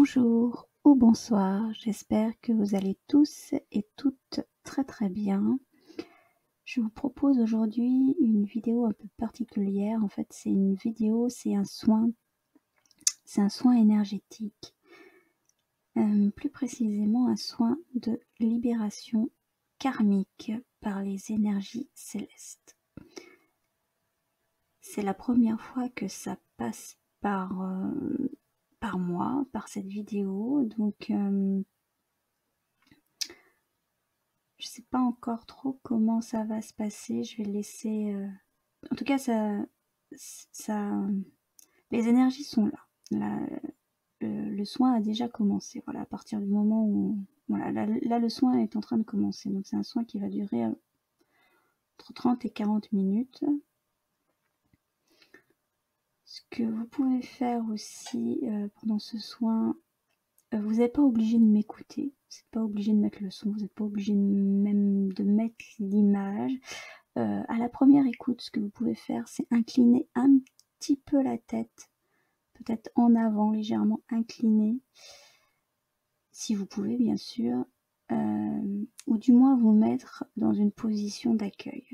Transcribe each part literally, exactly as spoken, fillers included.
Bonjour ou bonsoir, j'espère que vous allez tous et toutes très très bien. Je vous propose aujourd'hui une vidéo un peu particulière. En fait, c'est une vidéo, c'est un soin, c'est un soin énergétique. Euh, plus précisément, un soin de libération karmique par les énergies célestes. C'est la première fois que ça passe par, euh, par moi, par cette vidéo, donc euh, je sais pas encore trop comment ça va se passer. Je vais laisser. Euh... En tout cas, ça, ça, les énergies sont là. La, le, le soin a déjà commencé. Voilà, à partir du moment où, voilà, là, là le soin est en train de commencer. Donc c'est un soin qui va durer entre trente et quarante minutes. Ce que vous pouvez faire aussi euh, pendant ce soin, euh, vous n'êtes pas obligé de m'écouter. Vous n'êtes pas obligé de mettre le son. Vous n'êtes pas obligé de, même de mettre l'image. Euh, à la première écoute, ce que vous pouvez faire, c'est incliner un petit peu la tête, peut-être en avant, légèrement inclinée, si vous pouvez bien sûr, euh, ou du moins vous mettre dans une position d'accueil.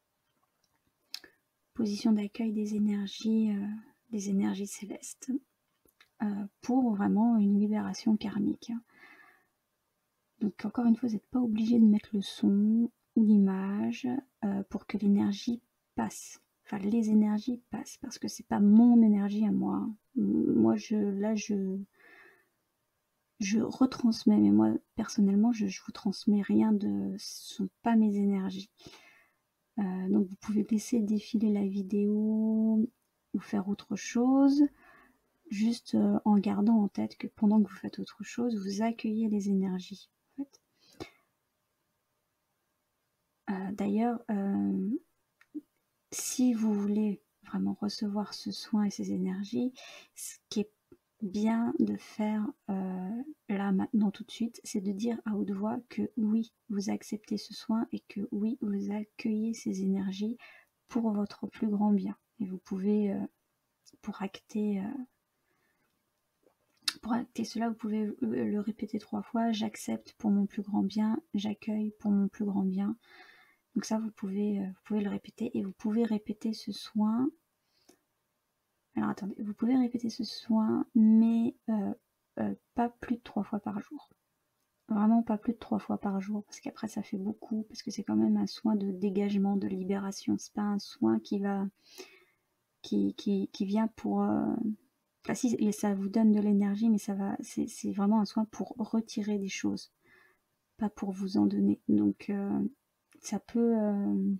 Position d'accueil des énergies, euh, des énergies célestes, euh, pour vraiment une libération karmique. Donc encore une fois, vous n'êtes pas obligé de mettre le son ou l'image euh, pour que l'énergie passe. Enfin, les énergies passent, parce que c'est pas mon énergie à moi. Moi, je, là, je, je retransmets, mais moi, personnellement, je, je vous transmets rien de, ce sont pas mes énergies. Euh, donc, vous pouvez laisser défiler la vidéo ou faire autre chose, juste euh, en gardant en tête que pendant que vous faites autre chose, vous accueillez les énergies. En fait. Euh, D'ailleurs, euh, si vous voulez vraiment recevoir ce soin et ces énergies, ce qui est bien de faire euh, là maintenant tout de suite, c'est de dire à haute voix que oui, vous acceptez ce soin et que oui, vous accueillez ces énergies pour votre plus grand bien. Et vous pouvez, euh, pour acter, euh, pour acter cela, vous pouvez le répéter trois fois. J'accepte pour mon plus grand bien, j'accueille pour mon plus grand bien. Donc ça, vous pouvez, vous pouvez le répéter et vous pouvez répéter ce soin. Alors attendez, vous pouvez répéter ce soin, mais euh, euh, pas plus de trois fois par jour. Vraiment pas plus de trois fois par jour, parce qu'après ça fait beaucoup, parce que c'est quand même un soin de dégagement, de libération. C'est pas un soin qui va, qui, qui, qui vient pour, euh... enfin si, et ça vous donne de l'énergie, mais ça va, c'est vraiment un soin pour retirer des choses, pas pour vous en donner. Donc euh, ça peut, euh...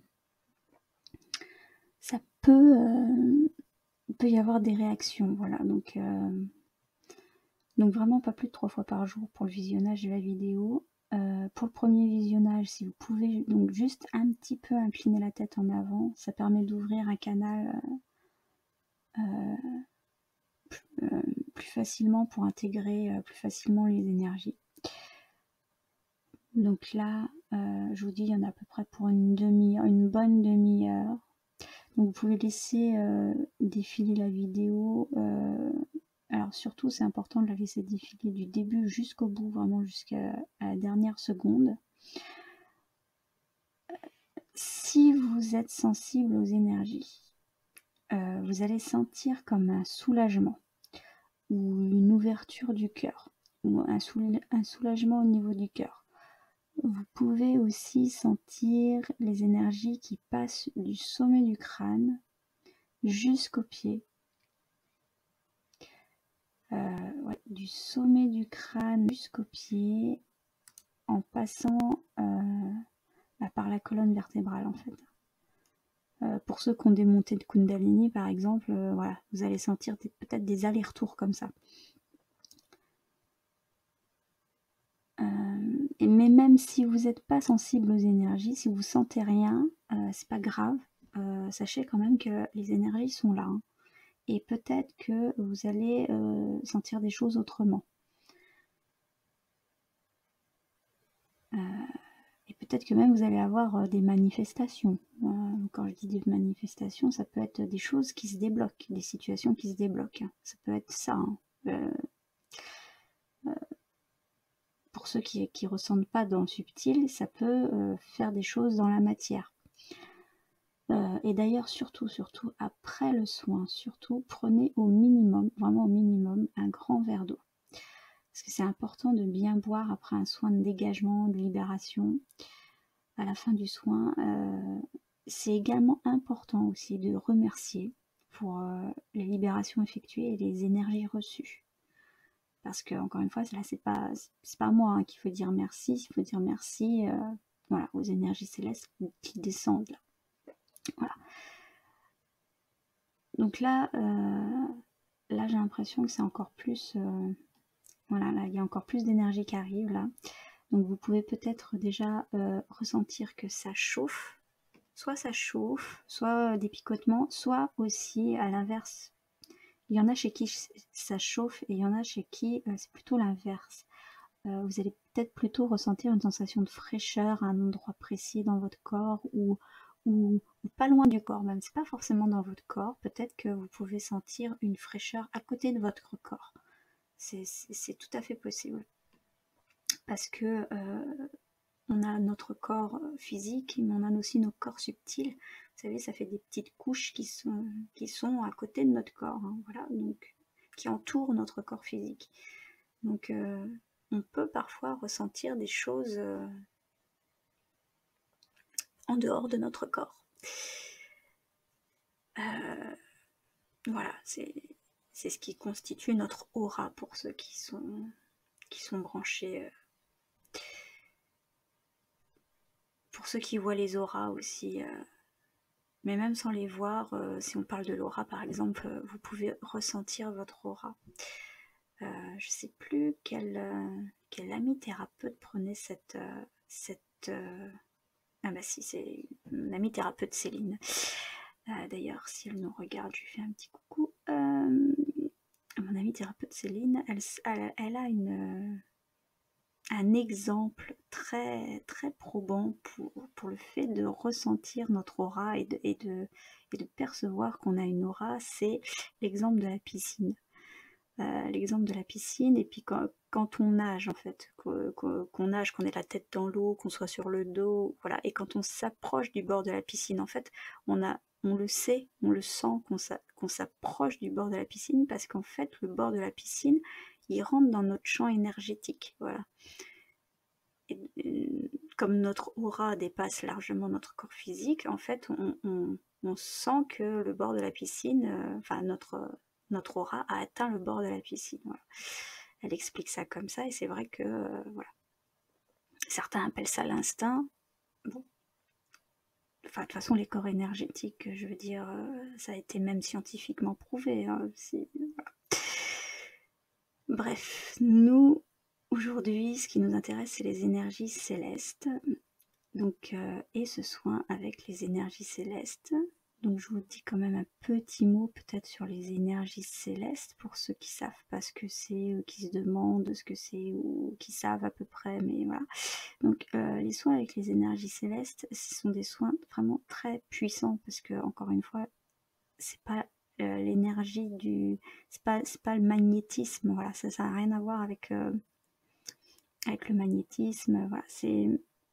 ça peut, euh... il peut y avoir des réactions, voilà. Donc euh... Donc vraiment pas plus de trois fois par jour pour le visionnage de la vidéo. Euh, pour le premier visionnage, si vous pouvez donc juste un petit peu incliner la tête en avant, ça permet d'ouvrir un canal euh, plus, euh, plus facilement pour intégrer euh, plus facilement les énergies. Donc là, euh, je vous dis, il y en a à peu près pour une demi-heure, une bonne demi-heure. Donc vous pouvez laisser euh, défiler la vidéo. Euh, Alors surtout, c'est important de la laisser défiler du début jusqu'au bout, vraiment jusqu'à la dernière seconde. Si vous êtes sensible aux énergies, euh, vous allez sentir comme un soulagement ou une ouverture du cœur, ou un, soul un soulagement au niveau du cœur. Vous pouvez aussi sentir les énergies qui passent du sommet du crâne jusqu'aux pieds. Euh, ouais, du sommet du crâne jusqu'aux pieds, en passant euh, bah, par la colonne vertébrale en fait. Euh, pour ceux qui ont des montées de Kundalini par exemple, euh, voilà, vous allez sentir peut-être des allers-retours comme ça. Euh, et mais même si vous n'êtes pas sensible aux énergies, si vous sentez rien, euh, c'est pas grave. Euh, sachez quand même que les énergies sont là. Hein. Et peut-être que vous allez euh, sentir des choses autrement. Euh, et peut-être que même vous allez avoir euh, des manifestations. Euh, quand je dis des manifestations, ça peut être des choses qui se débloquent, des situations qui se débloquent. Ça peut être ça. Hein. Euh, ceux qui ne ressentent pas dans le subtil, ça peut euh, faire des choses dans la matière. Euh, et d'ailleurs, surtout, surtout, après le soin, surtout, prenez au minimum, vraiment au minimum, un grand verre d'eau. Parce que c'est important de bien boire après un soin de dégagement, de libération, à la fin du soin. Euh, c'est également important aussi de remercier pour euh, les libérations effectuées et les énergies reçues. Parce que, encore une fois, là, c'est pas, c'est pas moi hein, qu'il faut dire merci, il faut dire merci euh, voilà, aux énergies célestes qui descendent là. Voilà. Donc là, euh, là j'ai l'impression que c'est encore plus... Euh, voilà, là, il y a encore plus d'énergie qui arrive là. Donc vous pouvez peut-être déjà euh, ressentir que ça chauffe. Soit ça chauffe, soit des picotements, soit aussi à l'inverse. Il y en a chez qui ça chauffe et il y en a chez qui euh, c'est plutôt l'inverse. Euh, vous allez peut-être plutôt ressentir une sensation de fraîcheur à un endroit précis dans votre corps ou, ou, ou pas loin du corps même. C'est pas forcément dans votre corps. Peut-être que vous pouvez sentir une fraîcheur à côté de votre corps. C'est tout à fait possible. Parce que euh, on a notre corps physique, mais on a aussi nos corps subtils. Vous savez, ça fait des petites couches qui sont, qui sont à côté de notre corps, hein, voilà, donc qui entourent notre corps physique. Donc, euh, on peut parfois ressentir des choses euh, en dehors de notre corps. Euh, voilà, c'est c'est ce qui constitue notre aura pour ceux qui sont, qui sont branchés. Euh, pour ceux qui voient les auras aussi. Euh, mais même sans les voir, euh, si on parle de l'aura par exemple, euh, vous pouvez ressentir votre aura. Euh, je ne sais plus quel, euh, quel ami thérapeute prenait cette... Euh, cette euh... Ah bah si, c'est mon amie thérapeute Céline. Euh, D'ailleurs, si elle nous regarde, je lui fais un petit coucou. Euh, mon amie thérapeute Céline, elle, elle, elle a une... un exemple très très probant pour, pour le fait de ressentir notre aura et de, et de, et de percevoir qu'on a une aura, c'est l'exemple de la piscine. Euh, l'exemple de la piscine, et puis quand, quand on nage en fait, qu'on qu'on nage, qu'on ait la tête dans l'eau, qu'on soit sur le dos, voilà, et quand on s'approche du bord de la piscine, en fait, on a on le sait, on le sent qu'on s'approche du bord de la piscine, parce qu'en fait, le bord de la piscine, il rentre dans notre champ énergétique, voilà. Et, comme notre aura dépasse largement notre corps physique, en fait, on, on, on sent que le bord de la piscine, euh, enfin notre, notre aura a atteint le bord de la piscine. Voilà. Elle explique ça comme ça, et c'est vrai que euh, voilà. Certains appellent ça l'instinct. Bon. Enfin, de toute façon, les corps énergétiques, je veux dire, euh, ça a été même scientifiquement prouvé. Hein, voilà. Bref, nous, aujourd'hui, ce qui nous intéresse, c'est les énergies célestes. Donc, euh, et ce soin avec les énergies célestes. Donc je vous dis quand même un petit mot peut-être sur les énergies célestes pour ceux qui savent pas ce que c'est, ou qui se demandent ce que c'est, ou qui savent à peu près, mais voilà. Donc euh, les soins avec les énergies célestes, ce sont des soins vraiment très puissants, parce que encore une fois, c'est pas euh, l'énergie du, c'est pas, c'est pas le magnétisme, voilà, ça n'a rien à voir avec euh, avec le magnétisme, voilà, c'est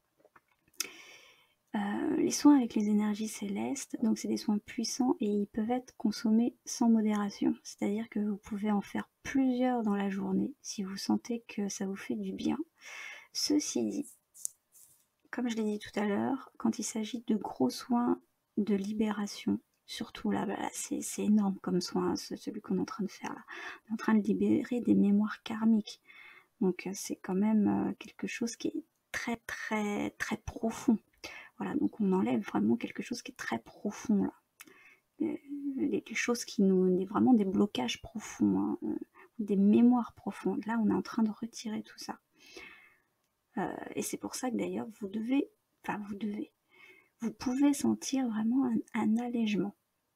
Euh, les soins avec les énergies célestes, donc c'est des soins puissants et ils peuvent être consommés sans modération. C'est-à-dire que vous pouvez en faire plusieurs dans la journée si vous sentez que ça vous fait du bien. Ceci dit, comme je l'ai dit tout à l'heure, quand il s'agit de gros soins de libération, surtout là, bah, c'est énorme comme soin, celui qu'on est en train de faire là. On est en train de libérer des mémoires karmiques. Donc c'est quand même quelque chose qui est très très très profond. Voilà, donc on enlève vraiment quelque chose qui est très profond là. Les, les choses qui nous... vraiment des blocages profonds, hein, euh, des mémoires profondes. Là, on est en train de retirer tout ça. Euh, et c'est pour ça que d'ailleurs, vous devez... Enfin, vous devez... Vous pouvez sentir vraiment un, un allègement.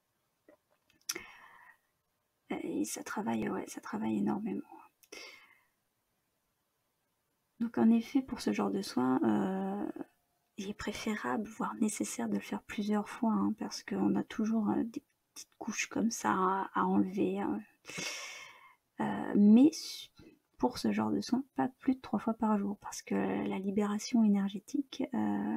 Et ça travaille, ouais, ça travaille énormément. Donc en effet, pour ce genre de soins... Euh, il est préférable, voire nécessaire de le faire plusieurs fois, hein, parce qu'on a toujours euh, des petites couches comme ça à, à enlever. Hein. Euh, mais pour ce genre de soins, pas plus de trois fois par jour, parce que la libération énergétique, euh,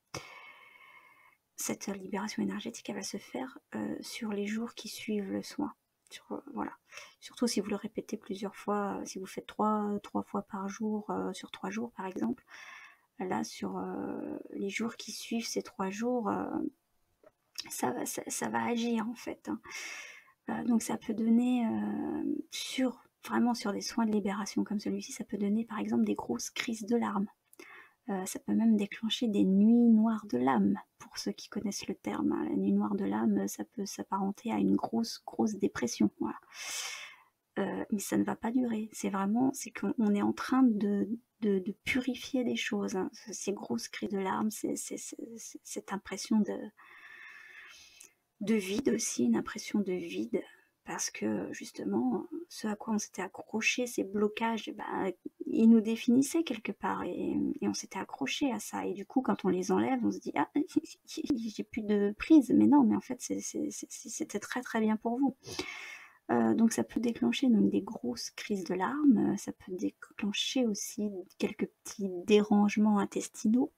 cette libération énergétique, elle va se faire euh, sur les jours qui suivent le soin. Sur, euh, voilà. Surtout si vous le répétez plusieurs fois, si vous faites trois, trois fois par jour, euh, sur trois jours par exemple, là sur euh, les jours qui suivent ces trois jours, euh, ça, va, ça, ça va agir en fait. Hein. Euh, donc ça peut donner, euh, sur, vraiment sur des soins de libération comme celui-ci, ça peut donner par exemple des grosses crises de larmes. Euh, ça peut même déclencher des nuits noires de l'âme, pour ceux qui connaissent le terme. Hein. La nuit noire de l'âme, ça peut s'apparenter à une grosse, grosse dépression. Voilà. Euh, mais ça ne va pas durer. C'est vraiment, c'est qu'on est en train de, de, de purifier des choses. Hein. Ces grosses cris de larmes, c'est, c'est, c'est, c'est cette impression de, de vide aussi, une impression de vide. Parce que justement, ce à quoi on s'était accroché, ces blocages, ben, ils nous définissaient quelque part et, et on s'était accroché à ça. Et du coup, quand on les enlève, on se dit ah, j'ai plus de prise. Mais non, mais en fait, c'était très très bien pour vous. Euh, donc ça peut déclencher donc, des grosses crises de larmes. Ça peut déclencher aussi quelques petits dérangements intestinaux.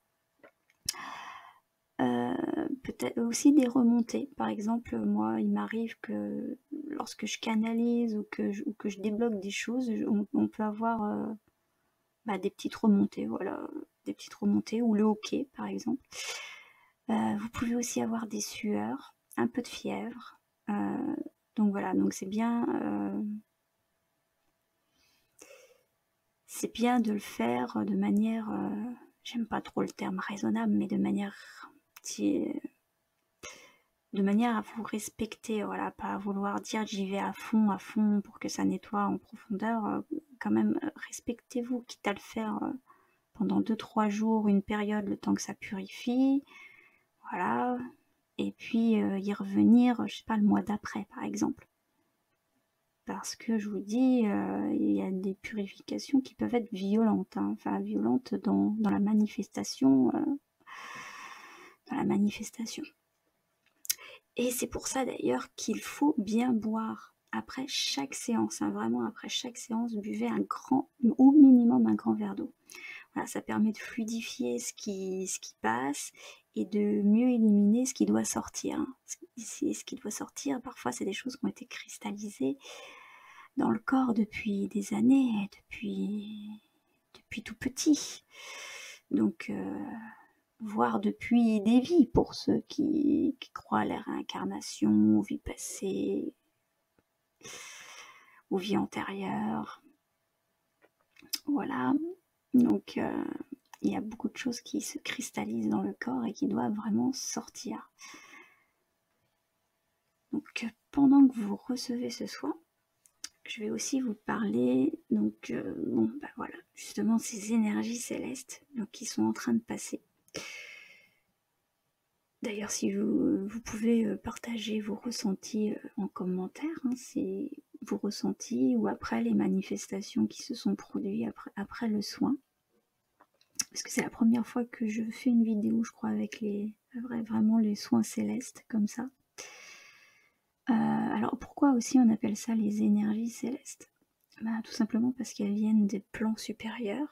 Euh, peut-être aussi des remontées. Par exemple, moi, il m'arrive que lorsque je canalise ou que je, ou que je débloque des choses, on, on peut avoir euh, bah, des petites remontées, voilà, des petites remontées, ou le hoquet, par exemple. Euh, vous pouvez aussi avoir des sueurs, un peu de fièvre. Euh, donc voilà, donc c'est bien, euh, c'est bien de le faire de manière, euh, j'aime pas trop le terme raisonnable, mais de manière petit, de manière à vous respecter, voilà, pas à vouloir dire j'y vais à fond, à fond pour que ça nettoie en profondeur. Euh, quand même, respectez-vous, quitte à le faire euh, pendant deux trois jours, une période, le temps que ça purifie, voilà, et puis euh, y revenir, je sais pas, le mois d'après, par exemple. Parce que je vous dis, euh, il y a des purifications qui peuvent être violentes, hein, enfin violentes dans, dans la manifestation, euh, dans la manifestation. Et c'est pour ça d'ailleurs qu'il faut bien boire après chaque séance, hein, vraiment après chaque séance, buvez un grand, au minimum un grand verre d'eau. Voilà, ça permet de fluidifier ce qui, ce qui passe et de mieux éliminer ce qui doit sortir. Hein. Ce, ce qui doit sortir, parfois c'est des choses qui ont été cristallisées dans le corps depuis des années, depuis, depuis tout petit. Donc... Euh, voire depuis des vies, pour ceux qui, qui croient à la réincarnation, aux vies passées, aux vies antérieures. Voilà, donc euh, il y a beaucoup de choses qui se cristallisent dans le corps et qui doivent vraiment sortir. Donc pendant que vous recevez ce soin, je vais aussi vous parler, donc euh, bon, bah voilà, justement ces énergies célestes donc, qui sont en train de passer. D'ailleurs, si vous, vous pouvez partager vos ressentis en commentaire, hein, c'est vos ressentis ou après les manifestations qui se sont produites après, après le soin. Parce que c'est la première fois que je fais une vidéo, je crois, avec les vraiment les soins célestes, comme ça. Euh, alors, pourquoi aussi on appelle ça les énergies célestes? Ben, tout simplement parce qu'elles viennent des plans supérieurs.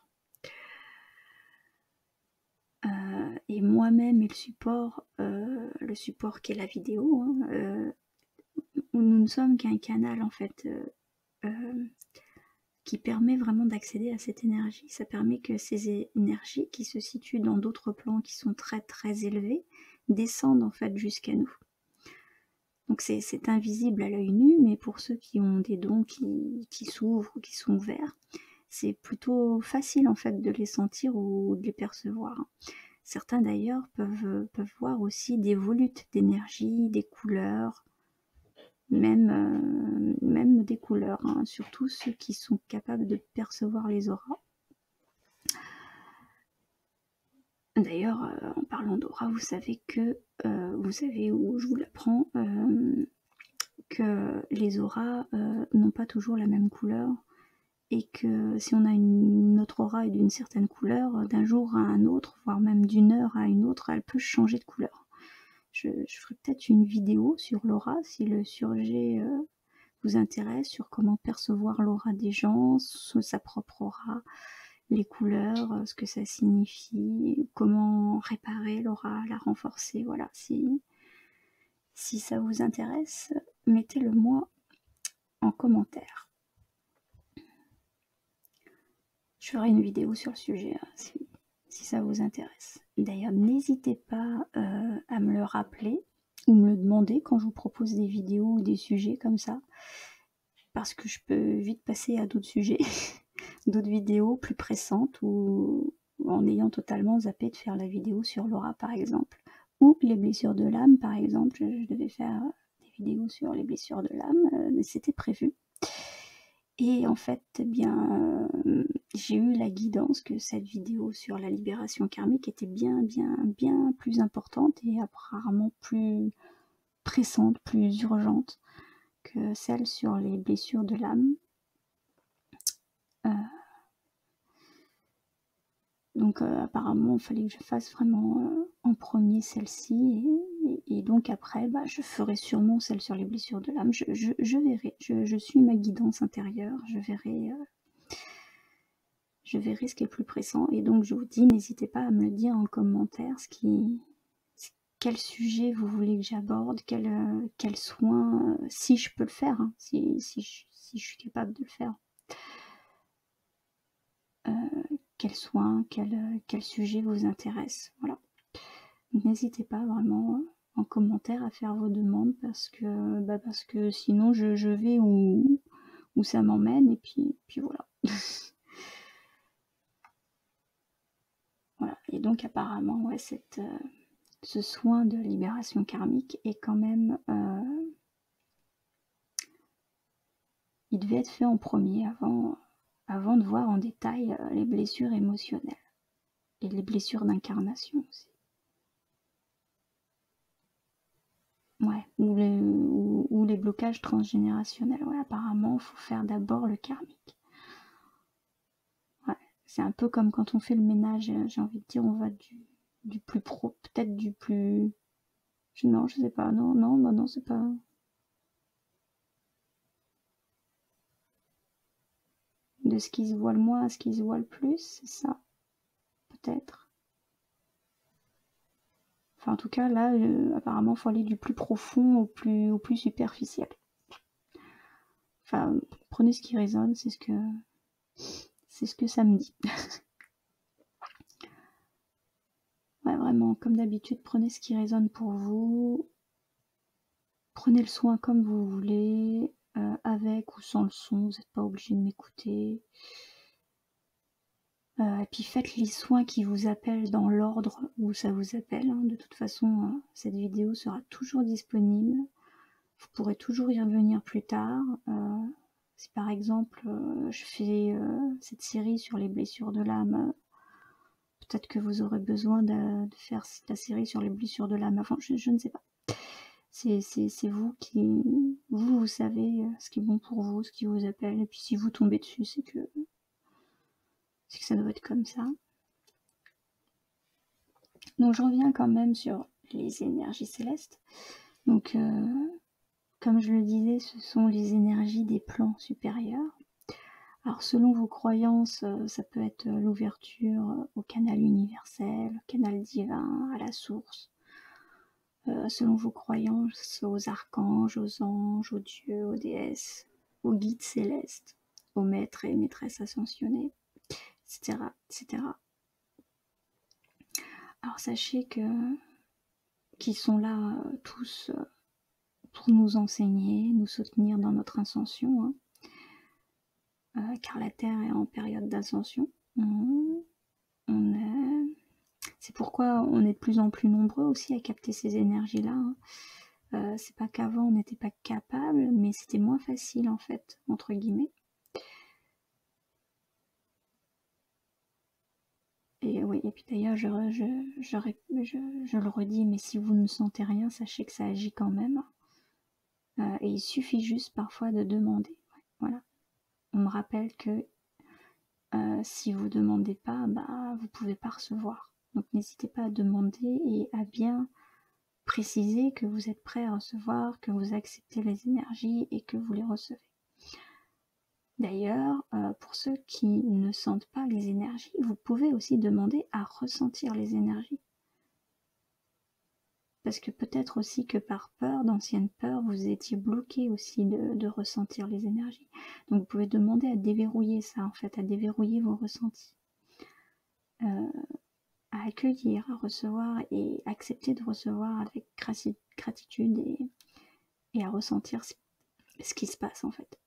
Euh, et moi-même et le support, euh, le support qui est la vidéo, hein, euh, nous ne sommes qu'un canal en fait euh, euh, qui permet vraiment d'accéder à cette énergie. Ça permet que ces énergies qui se situent dans d'autres plans qui sont très très élevés descendent en fait jusqu'à nous. Donc c'est invisible à l'œil nu, mais pour ceux qui ont des dons qui, qui s'ouvrent ou qui sont ouverts, c'est plutôt facile en fait de les sentir ou de les percevoir. Certains d'ailleurs peuvent, peuvent voir aussi des volutes d'énergie, des couleurs, même, euh, même des couleurs, hein, surtout ceux qui sont capables de percevoir les auras. D'ailleurs, euh, en parlant d'aura, vous savez que, euh, vous savez où je vous l'apprends, euh, que les auras euh, n'ont pas toujours la même couleur et que si on a une autre aura et d'une certaine couleur, d'un jour à un autre, voire même d'une heure à une autre, elle peut changer de couleur. Je, je ferai peut-être une vidéo sur l'aura si le sujet euh, vous intéresse, sur comment percevoir l'aura des gens, sa propre aura, les couleurs, ce que ça signifie, comment réparer l'aura, la renforcer, voilà. Si, si ça vous intéresse, mettez-le moi en commentaire. Je ferai une vidéo sur le sujet, hein, si, si ça vous intéresse. D'ailleurs, n'hésitez pas euh, à me le rappeler ou me le demander quand je vous propose des vidéos ou des sujets comme ça, parce que je peux vite passer à d'autres sujets, d'autres vidéos plus pressantes, ou en ayant totalement zappé de faire la vidéo sur l'aura par exemple, ou les blessures de l'âme par exemple. Je devais faire des vidéos sur les blessures de l'âme, euh, c'était prévu. Et en fait, eh bien, euh, j'ai eu la guidance que cette vidéo sur la libération karmique était bien, bien, bien plus importante et apparemment plus pressante, plus urgente que celle sur les blessures de l'âme. Euh, donc euh, apparemment, il fallait que je fasse vraiment euh, en premier celle-ci, et, et, et donc après, bah, je ferai sûrement celle sur les blessures de l'âme. Je, je, je verrai, je, je suis ma guidance intérieure, je verrai... Euh, je verrai ce qui est plus pressant, et donc je vous dis, n'hésitez pas à me le dire en commentaire, ce qui, quel sujet vous voulez que j'aborde, quel, euh, quel soin, euh, si je peux le faire, hein, si, si, je, si je suis capable de le faire. Euh, quel soin, quel, euh, quel sujet vous intéresse, voilà. N'hésitez pas vraiment en commentaire à faire vos demandes, parce que, bah parce que sinon je, je vais où, où ça m'emmène, et puis, puis voilà. Voilà, et donc apparemment, ouais, cette, euh, ce soin de libération karmique est quand même... Euh, il devait être fait en premier, avant, avant de voir en détail euh, les blessures émotionnelles. Et les blessures d'incarnation aussi. Ouais, ou les, ou, ou les blocages transgénérationnels. Ouais, apparemment, il faut faire d'abord le karmique. Ouais, c'est un peu comme quand on fait le ménage, j'ai envie de dire, on va du, du plus pro, peut-être du plus... Non, je sais pas, non, non, bah non, c'est pas... De ce qui se voit le moins à ce qui se voit le plus, c'est ça, peut-être. Enfin, en tout cas, là, euh, apparemment, il faut aller du plus profond au plus, au plus superficiel. Enfin, prenez ce qui résonne, c'est ce que, c'est ce que ça me dit. Ouais, vraiment, comme d'habitude, prenez ce qui résonne pour vous. Prenez le soin comme vous voulez, euh, avec ou sans le son, vous n'êtes pas obligé de m'écouter. Euh, et puis faites les soins qui vous appellent dans l'ordre où ça vous appelle. Hein. De toute façon, euh, cette vidéo sera toujours disponible. Vous pourrez toujours y revenir plus tard. Euh, si par exemple, euh, je fais euh, cette série sur les blessures de l'âme, euh, peut-être que vous aurez besoin de, de faire la série sur les blessures de l'âme avant, je, je ne sais pas. C'est vous qui... Vous, vous savez ce qui est bon pour vous, ce qui vous appelle. Et puis si vous tombez dessus, c'est que... c'est que ça doit être comme ça. Donc je reviens quand même sur les énergies célestes. Donc, euh, comme je le disais, ce sont les énergies des plans supérieurs. Alors selon vos croyances, ça peut être l'ouverture au canal universel, au canal divin, à la source. Euh, selon vos croyances, aux archanges, aux anges, aux dieux, aux déesses, aux guides célestes, aux maîtres et maîtresses ascensionnés, et cetera, et cetera. Alors sachez que qu'ils sont là euh, tous euh, pour nous enseigner, nous soutenir dans notre ascension, hein, euh, car la Terre est en période d'ascension. On, on est... C'est pourquoi on est de plus en plus nombreux aussi à capter ces énergies-là. Hein. Euh, c'est pas qu'avant on n'était pas capable, mais c'était moins facile en fait, entre guillemets. Et oui, et puis d'ailleurs, je, je, je, je, je le redis, mais si vous ne sentez rien, sachez que ça agit quand même. Euh, et il suffit juste parfois de demander. Ouais, voilà. On me rappelle que euh, si vous ne demandez pas, bah, vous ne pouvez pas recevoir. Donc n'hésitez pas à demander et à bien préciser que vous êtes prêt à recevoir, que vous acceptez les énergies et que vous les recevez. D'ailleurs, euh, pour ceux qui ne sentent pas les énergies, vous pouvez aussi demander à ressentir les énergies. Parce que peut-être aussi que par peur, d'anciennes peurs, vous étiez bloqué aussi de, de ressentir les énergies. Donc vous pouvez demander à déverrouiller ça, en fait, à déverrouiller vos ressentis. Euh, à accueillir, à recevoir et accepter de recevoir avec gratitude et, et à ressentir ce, ce qui se passe en fait.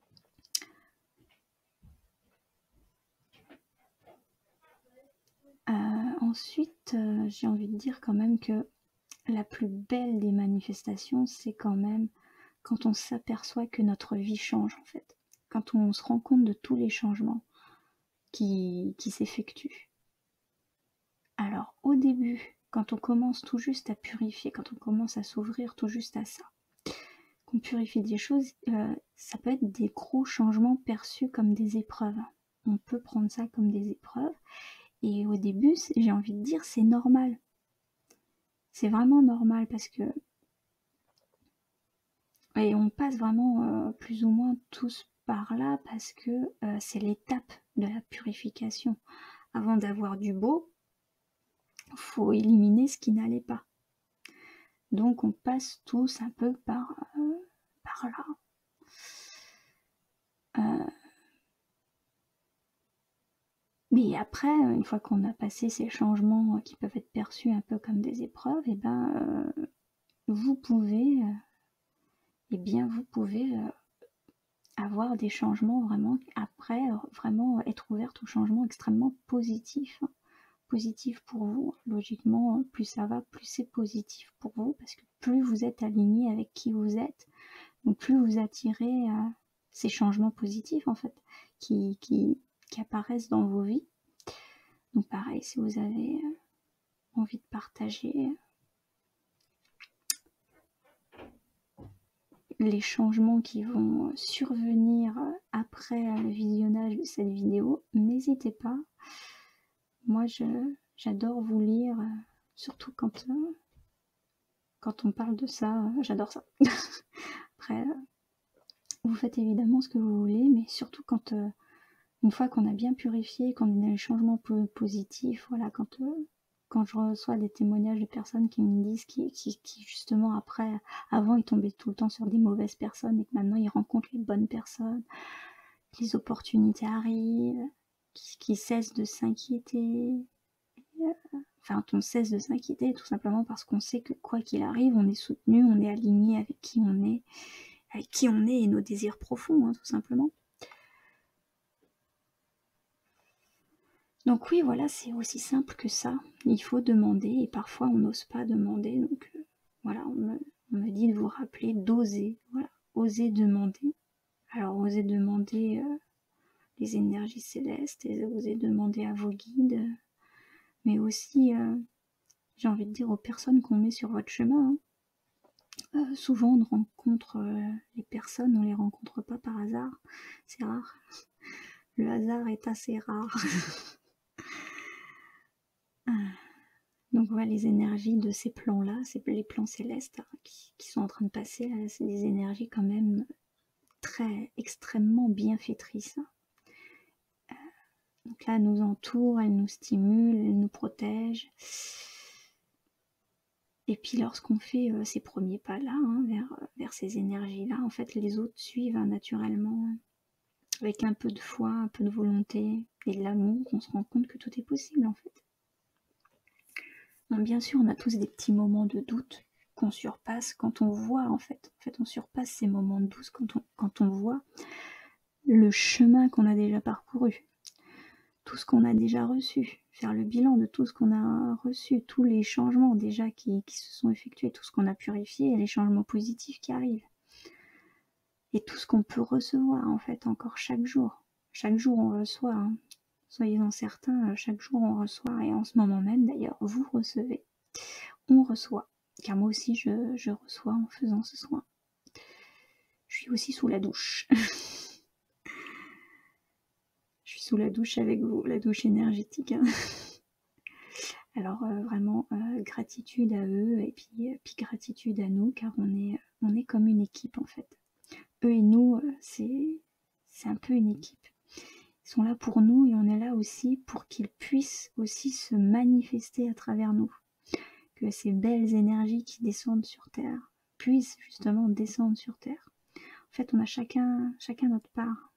Euh, ensuite, euh, j'ai envie de dire quand même que la plus belle des manifestations, c'est quand même quand on s'aperçoit que notre vie change en fait. Quand on se rend compte de tous les changements qui, qui s'effectuent. Alors au début, quand on commence tout juste à purifier, quand on commence à s'ouvrir tout juste à ça, qu'on purifie des choses, euh, ça peut être des gros changements perçus comme des épreuves. On peut prendre ça comme des épreuves. Et au début, j'ai envie de dire, c'est normal. C'est vraiment normal parce que... Et on passe vraiment euh, plus ou moins tous par là parce que euh, c'est l'étape de la purification. Avant d'avoir du beau, il faut éliminer ce qui n'allait pas. Donc on passe tous un peu par, euh, par là. Euh, mais après, une fois qu'on a passé ces changements qui peuvent être perçus un peu comme des épreuves, et ben euh, vous pouvez, euh, eh bien vous pouvez euh, avoir des changements vraiment après, euh, vraiment être ouverte aux changements extrêmement positifs. Hein. Positif pour vous, logiquement, plus ça va, plus c'est positif pour vous, parce que plus vous êtes aligné avec qui vous êtes, donc plus vous attirez euh, ces changements positifs en fait, qui, qui, qui apparaissent dans vos vies. Donc pareil, si vous avez euh, envie de partager les changements qui vont survenir après le visionnage de cette vidéo, n'hésitez pas. Moi, je, j'adore vous lire, surtout quand, euh, quand on parle de ça, j'adore ça. Après, vous faites évidemment ce que vous voulez, mais surtout quand, euh, une fois qu'on a bien purifié, qu'on a des changements positifs, voilà, quand, euh, quand je reçois des témoignages de personnes qui me disent qui, qui, qui justement après, avant ils tombaient tout le temps sur des mauvaises personnes et que maintenant ils rencontrent les bonnes personnes, les opportunités arrivent, qui, qui cessent de s'inquiéter, euh, enfin on cesse de s'inquiéter tout simplement parce qu'on sait que quoi qu'il arrive, on est soutenu, on est aligné avec qui on est, avec qui on est et nos désirs profonds, hein, tout simplement. Donc oui, voilà, c'est aussi simple que ça. Il faut demander, et parfois on n'ose pas demander. Donc euh, voilà, on me, on me dit de vous rappeler d'oser. Voilà, oser demander. Alors oser demander euh, les énergies célestes, et oser demander à vos guides, euh, mais aussi, euh, j'ai envie de dire aux personnes qu'on met sur votre chemin. Hein. Euh, souvent on rencontre euh, les personnes, on les rencontre pas par hasard. C'est rare. Le hasard est assez rare. Donc voilà, les énergies de ces plans-là, c'est les plans célestes hein, qui, qui sont en train de passer, c'est des énergies quand même très, extrêmement bienfaitrices. Hein. Euh, donc là, elles nous entourent, elles nous stimulent, elles nous protègent. Et puis lorsqu'on fait euh, ces premiers pas-là, hein, vers, vers ces énergies-là, en fait, les autres suivent hein, naturellement, hein, avec un peu de foi, un peu de volonté et de l'amour, on se rend compte que tout est possible en fait. Donc, bien sûr, on a tous des petits moments de doute qu'on surpasse quand on voit, en fait. En fait, on surpasse ces moments de doute quand on, quand on voit le chemin qu'on a déjà parcouru, tout ce qu'on a déjà reçu, faire le bilan de tout ce qu'on a reçu, tous les changements déjà qui, qui se sont effectués, tout ce qu'on a purifié et les changements positifs qui arrivent. Et tout ce qu'on peut recevoir, en fait, encore chaque jour. Chaque jour, on reçoit, hein. Soyez-en certains, chaque jour, on reçoit, et en ce moment même, d'ailleurs, vous recevez. On reçoit, car moi aussi je, je reçois en faisant ce soin. Je suis aussi sous la douche. Je suis sous la douche avec vous, la douche énergétique. Hein. Alors euh, vraiment euh, gratitude à eux et puis, euh, puis gratitude à nous, car on est, on est comme une équipe en fait. Eux et nous, euh, c'est c'est un peu une équipe. Ils sont là pour nous et on est là aussi pour qu'ils puissent aussi se manifester à travers nous. Que ces belles énergies qui descendent sur Terre puissent justement descendre sur Terre. En fait, on a chacun, chacun notre part.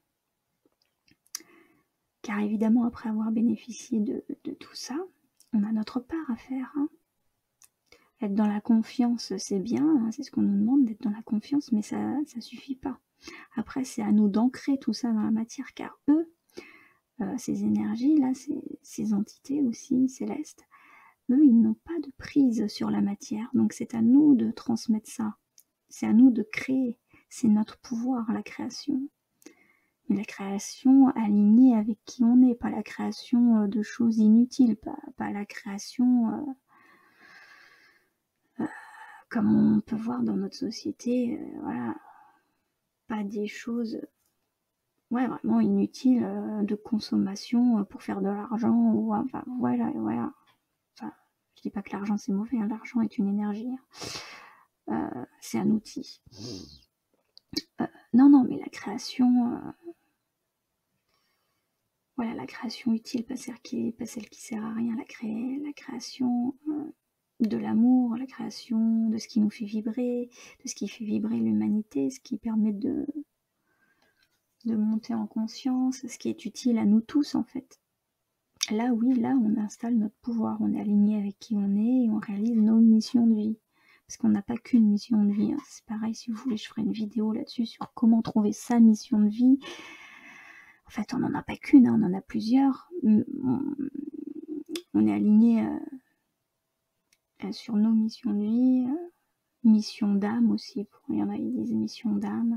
Car évidemment, après avoir bénéficié de, de tout ça, on a notre part à faire. Hein. Être dans la confiance, c'est bien, hein, c'est ce qu'on nous demande, d'être dans la confiance, mais ça ne suffit pas. Après, c'est à nous d'ancrer tout ça dans la matière, car eux, euh, ces énergies-là, ces, ces entités aussi célestes, eux, ils n'ont pas de prise sur la matière. Donc c'est à nous de transmettre ça. C'est à nous de créer. C'est notre pouvoir, la création. Mais la création alignée avec qui on est, pas la création de choses inutiles, pas, pas la création euh, euh, comme on peut voir dans notre société, euh, voilà, pas des choses ouais, vraiment inutiles euh, de consommation euh, pour faire de l'argent, ou enfin voilà, voilà. Enfin, je dis pas que l'argent c'est mauvais, hein, l'argent est une énergie, hein. euh, c'est un outil. Euh, non, non, mais la création, euh, voilà, la création utile, pas celle qui, pas celle qui sert à rien, la, cré, la création euh, de l'amour, la création de ce qui nous fait vibrer, de ce qui fait vibrer l'humanité, ce qui permet de, de monter en conscience, ce qui est utile à nous tous en fait. Là, oui, là, on installe notre pouvoir, on est aligné avec qui on est et on réalise nos missions de vie. Parce qu'on n'a pas qu'une mission de vie. Hein. C'est pareil, si vous voulez, je ferai une vidéo là-dessus sur comment trouver sa mission de vie. En fait, on n'en a pas qu'une, hein, on en a plusieurs. On, on est aligné euh, sur nos missions de vie, euh, mission d'âme aussi. Il y en a qui disent mission d'âme.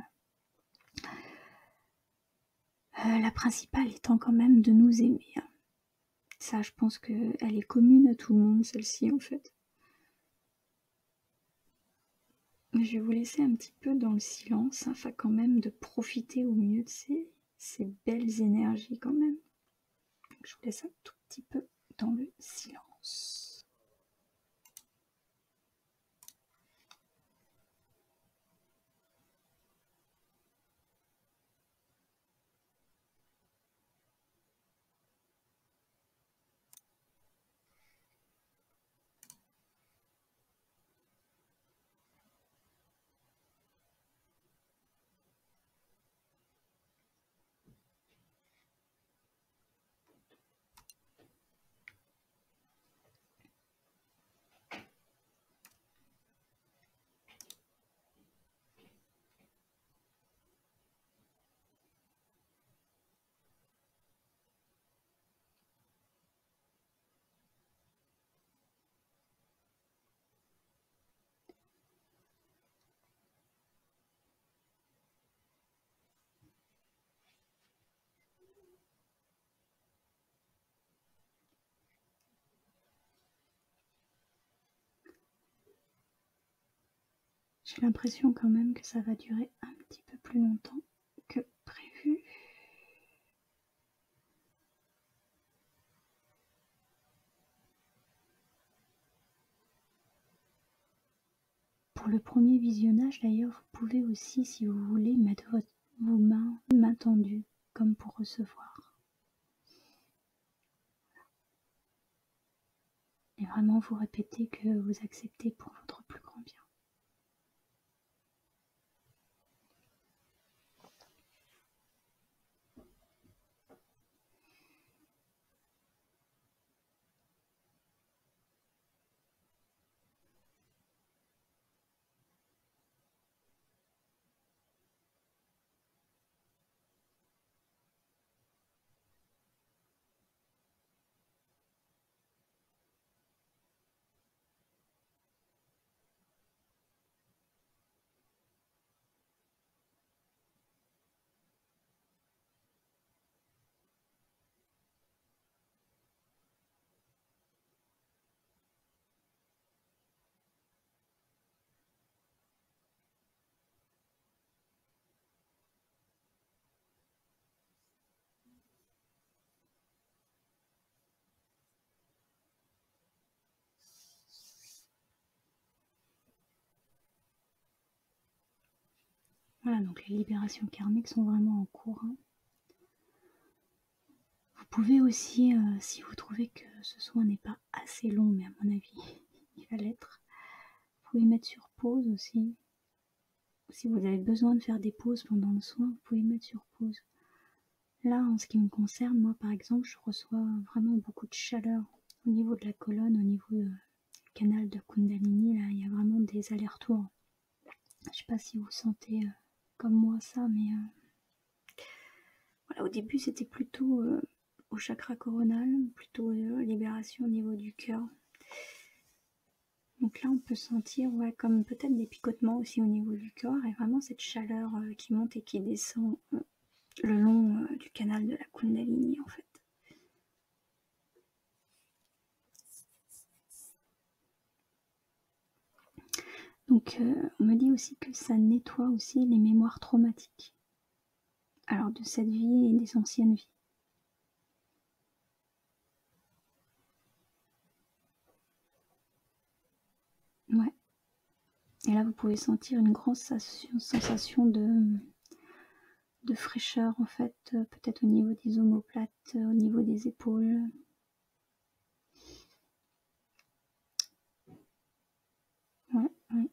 Euh, la principale étant quand même de nous aimer. Hein. Ça, je pense qu'elle est commune à tout le monde, celle-ci, en fait. Je vais vous laisser un petit peu dans le silence, afin quand même de profiter au mieux de ces, ces belles énergies quand même. Donc, je vous laisse un tout petit peu dans le silence. J'ai l'impression quand même que ça va durer un petit peu plus longtemps que prévu. Pour le premier visionnage, d'ailleurs, vous pouvez aussi, si vous voulez, mettre votre, vos mains, mains tendues, comme pour recevoir. Et vraiment vous répétez que vous acceptez pour votre plus grand bien. Voilà, donc les libérations karmiques sont vraiment en cours. Hein. Vous pouvez aussi, euh, si vous trouvez que ce soin n'est pas assez long, mais à mon avis, il va l'être, vous pouvez mettre sur pause aussi. Si vous avez besoin de faire des pauses pendant le soin, vous pouvez mettre sur pause. Là, en ce qui me concerne, moi par exemple, je reçois vraiment beaucoup de chaleur au niveau de la colonne, au niveau euh, du canal de Kundalini. Là, il y a vraiment des allers-retours. Je ne sais pas si vous sentez euh, comme moi ça, mais euh, voilà, au début c'était plutôt euh, au chakra coronal, plutôt euh, libération au niveau du cœur. Donc là, on peut sentir ouais, comme peut-être des picotements aussi au niveau du corps et vraiment cette chaleur euh, qui monte et qui descend euh, le long euh, du canal de la Kundalini en fait. Donc euh, on me dit aussi que ça nettoie aussi les mémoires traumatiques. Alors de cette vie et des anciennes vies. Ouais. Et là vous pouvez sentir une grande sensation de, de fraîcheur en fait, euh, peut-être au niveau des omoplates, euh, au niveau des épaules. Ouais, ouais.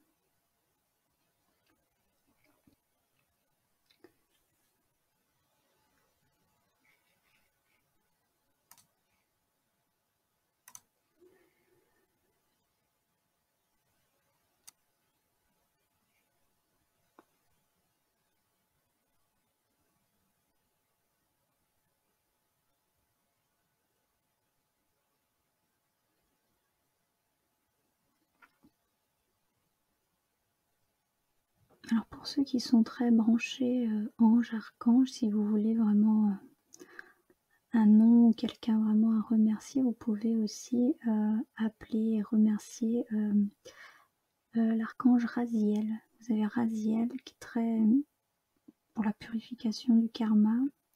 Alors pour ceux qui sont très branchés euh, ange, archange, si vous voulez vraiment euh, un nom ou quelqu'un vraiment à remercier, vous pouvez aussi euh, appeler et remercier euh, euh, l'archange Raziel. Vous avez Raziel qui est très pour la purification du karma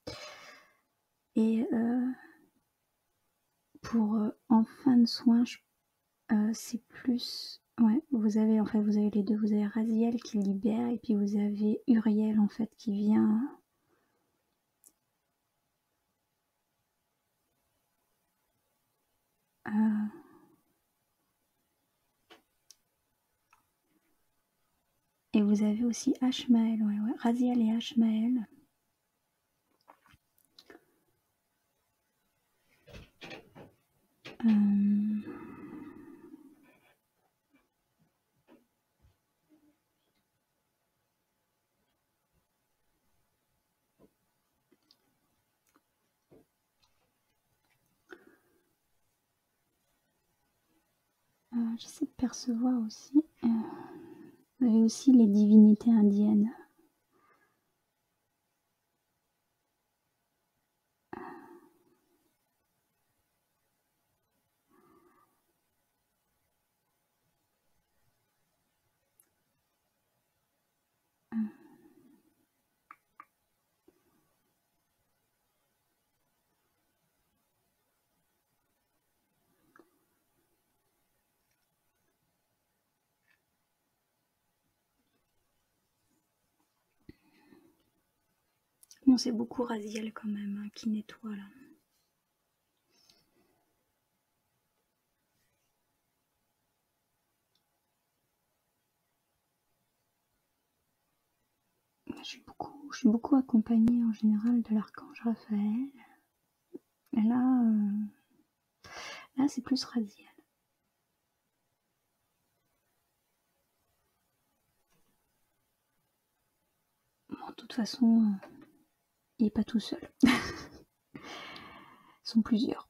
et euh, pour euh, en fin de soin, euh, c'est plus ouais, vous avez en fait vous avez les deux, vous avez Raziel qui libère et puis vous avez Uriel en fait qui vient euh, et vous avez aussi Ashmael, ouais, ouais, Raziel et Ashmael. Euh... Euh, j'essaie de percevoir aussi. Euh... Vous avez aussi les divinités indiennes. Euh... Bon, c'est beaucoup Raziel quand même hein, qui nettoie là. Je suis beaucoup, je suis beaucoup accompagnée en général de l'archange Raphaël. Et là, euh, là c'est plus Raziel. Bon, de toute façon, euh, il n'est pas tout seul. Ils sont plusieurs.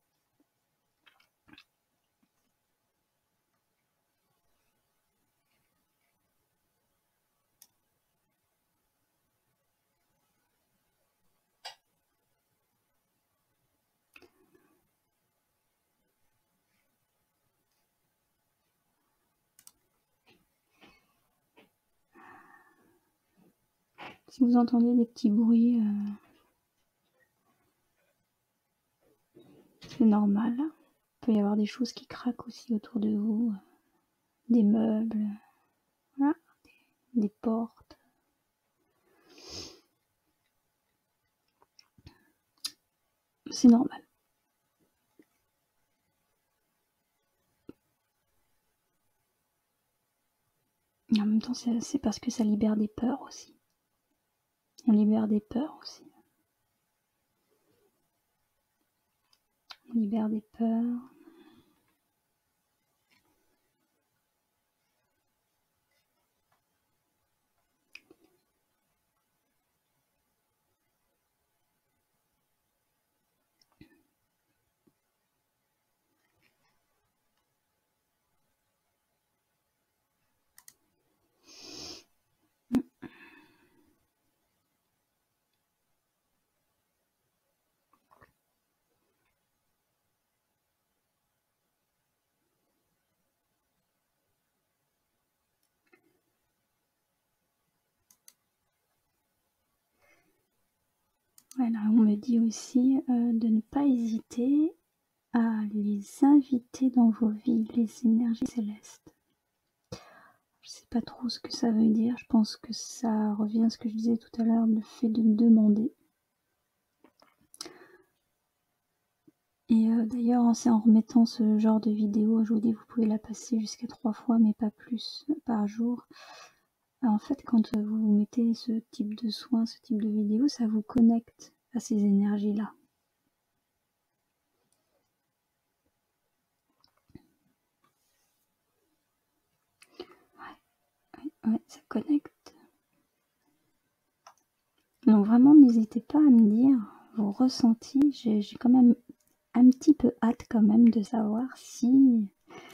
Si vous entendez des petits bruits, euh, c'est normal. Il peut y avoir des choses qui craquent aussi autour de vous. Des meubles, voilà, des, des portes. c'est normal. Et en même temps, c'est parce que ça libère des peurs aussi. On libère des peurs aussi. On libère des peurs. Voilà, on me dit aussi euh, de ne pas hésiter à les inviter dans vos vies, les énergies célestes. Je sais pas trop ce que ça veut dire, je pense que ça revient à ce que je disais tout à l'heure, le fait de demander. Et euh, d'ailleurs, c'est en remettant ce genre de vidéo, je vous dis, vous pouvez la passer jusqu'à trois fois, mais pas plus par jour. Alors, en fait, quand vous mettez ce type de soin, ce type de vidéo, ça vous connecte à ces énergies-là. Ouais, ouais, ouais, ça connecte. Donc vraiment, n'hésitez pas à me dire vos ressentis. J'ai quand même un petit peu hâte quand même de savoir si...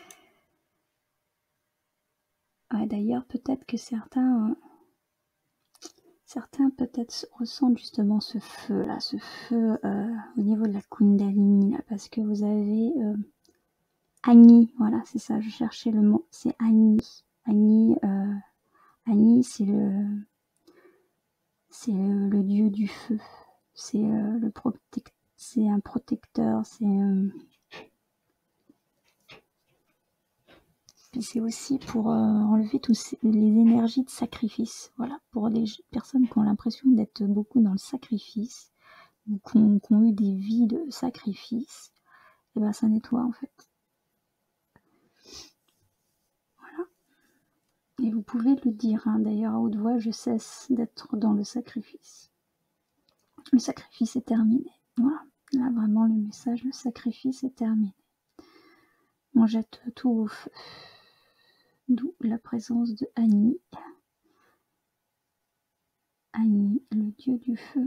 Ouais, d'ailleurs, peut-être que certains... Euh... Certains peut-être ressentent justement ce feu là, ce feu euh, au niveau de la Kundalini là, parce que vous avez euh, Agni, voilà, c'est ça, je cherchais le mot, c'est Agni. Agni, euh, Agni, c'est le, c'est le, le dieu du feu, c'est euh, le protect, c'est un protecteur, c'est euh, c'est aussi pour euh, enlever toutes les énergies de sacrifice, voilà, pour les personnes qui ont l'impression d'être beaucoup dans le sacrifice, ou qui ont, qui ont eu des vies de sacrifice, et ben ça nettoie en fait. Voilà. Et vous pouvez le dire, hein, d'ailleurs à haute voix, je cesse d'être dans le sacrifice. Le sacrifice est terminé. Voilà. Là vraiment le message, le sacrifice est terminé. On jette tout au feu. D'où la présence de Agni. Agni, le dieu du feu.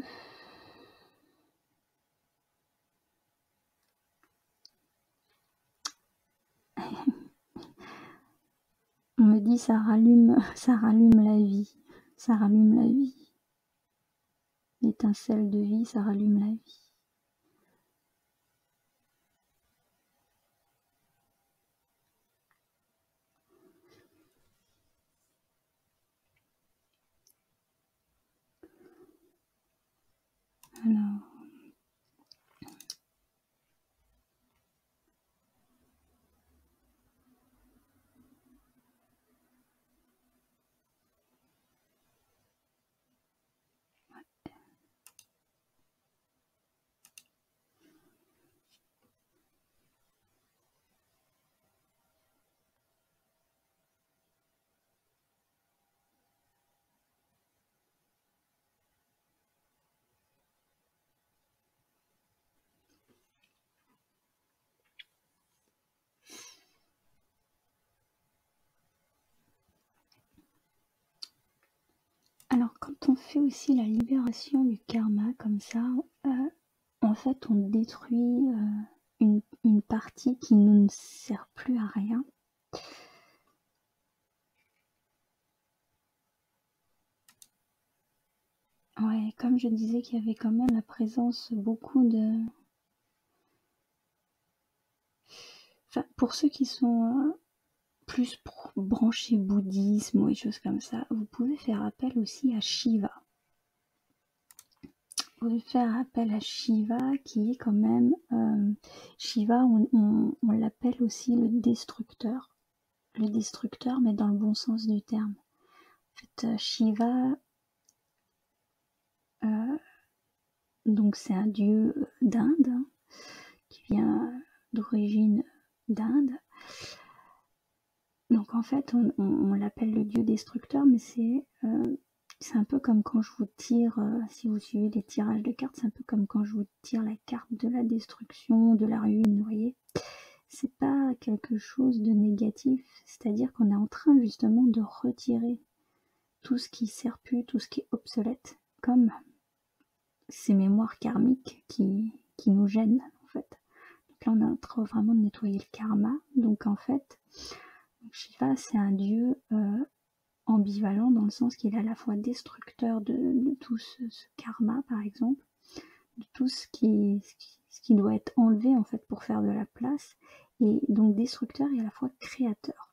On me dit ça rallume, ça rallume la vie, ça rallume la vie. L'étincelle de vie, ça rallume la vie. Alors, alors quand on fait aussi la libération du karma comme ça, euh, en fait on détruit euh, une, une partie qui nous ne sert plus à rien. Ouais, comme je disais qu'il y avait quand même la présence beaucoup de... Enfin, pour ceux qui sont euh, plus branchés bouddhisme ou des choses comme ça, vous pouvez faire appel aussi à Shiva. Vous pouvez faire appel à Shiva qui est quand même... Euh, Shiva, on, on, on l'appelle aussi le destructeur. Le destructeur, mais dans le bon sens du terme. En fait, Shiva... Euh, Donc c'est un dieu d'Inde, hein, qui vient d'origine d'Inde. Donc en fait, on, on, on l'appelle le dieu destructeur, mais c'est euh, c'est un peu comme quand je vous tire, euh, si vous suivez les tirages de cartes, c'est un peu comme quand je vous tire la carte de la destruction, de la ruine, vous voyez. C'est pas quelque chose de négatif, c'est-à-dire qu'on est en train justement de retirer tout ce qui sert plus, tout ce qui est obsolète, comme ces mémoires karmiques qui, qui nous gênent en fait. Donc là on est en train vraiment de nettoyer le karma, donc en fait Shiva c'est un dieu euh, ambivalent dans le sens qu'il est à la fois destructeur de, de tout ce, ce karma par exemple, de tout ce qui, ce qui, ce qui doit être enlevé en fait pour faire de la place, et donc destructeur et à la fois créateur.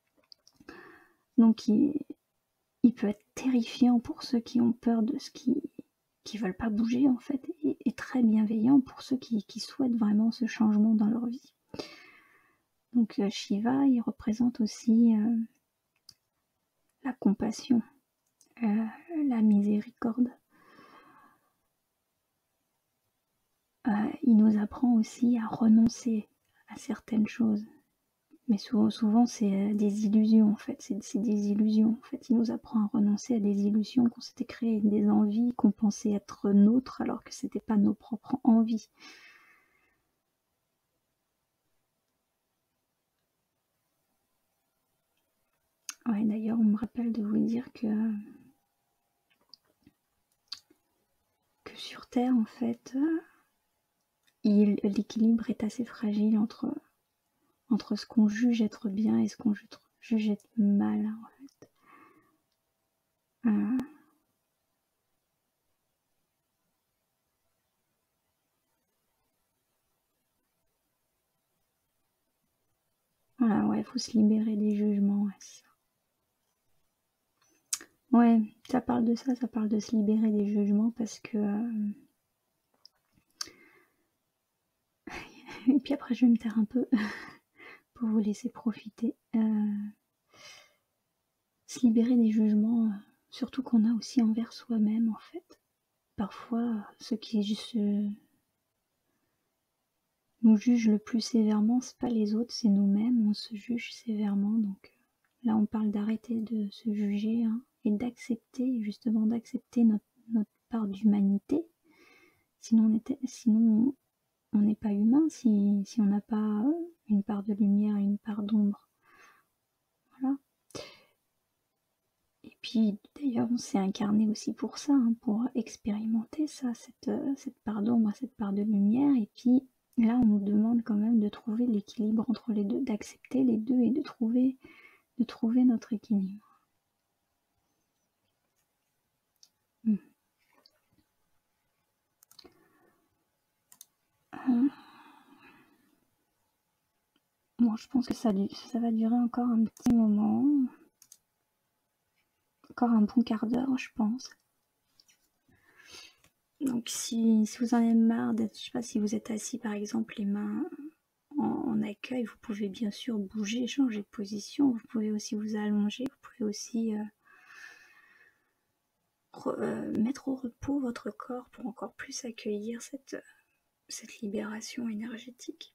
Donc il, il peut être terrifiant pour ceux qui ont peur de ce qui qui veulent pas bouger en fait, et, et très bienveillant pour ceux qui, qui souhaitent vraiment ce changement dans leur vie. Donc euh, Shiva il représente aussi euh, la compassion, euh, la miséricorde. Euh, il nous apprend aussi à renoncer à certaines choses. Mais souvent, souvent c'est des illusions en fait, c'est des illusions en fait. Il nous apprend à renoncer à des illusions qu'on s'était créées, des envies qu'on pensait être nôtres alors que c'était pas nos propres envies. Ouais, d'ailleurs, on me rappelle de vous dire que que sur Terre en fait, l'équilibre est assez fragile entre entre ce qu'on juge être bien et ce qu'on juge être mal en fait. Euh, Voilà, ouais, faut se libérer des jugements, ouais, c'est ça. Ouais, ça parle de ça, ça parle de se libérer des jugements parce que... Euh... Et puis après, je vais me taire un peu pour vous laisser profiter. Euh... Se libérer des jugements, euh, surtout qu'on a aussi envers soi-même, en fait. Parfois, ceux qui se... nous jugent le plus sévèrement, c'est pas les autres, c'est nous-mêmes, on se juge sévèrement, donc... Là, on parle d'arrêter de se juger, hein, et d'accepter, justement, d'accepter notre, notre part d'humanité. Sinon, on était, sinon, on n'est pas humain si, si on n'a pas une part de lumière et une part d'ombre. Voilà. Et puis, d'ailleurs, on s'est incarné aussi pour ça, hein, pour expérimenter ça, cette, cette part d'ombre, cette part de lumière. Et puis, là, on nous demande quand même de trouver l'équilibre entre les deux, d'accepter les deux et de trouver de trouver notre équilibre. Mmh. Euh... Bon, je pense que ça, ça va durer encore un petit moment. Encore un bon quart d'heure, je pense. Donc si, si vous en avez marre d'être, je sais pas, si vous êtes assis par exemple les mains en, en accueil, vous pouvez bien sûr bouger, changer de position. Vous pouvez aussi vous allonger, vous pouvez aussi euh, re, euh, mettre au repos votre corps pour encore plus accueillir cette, cette libération énergétique.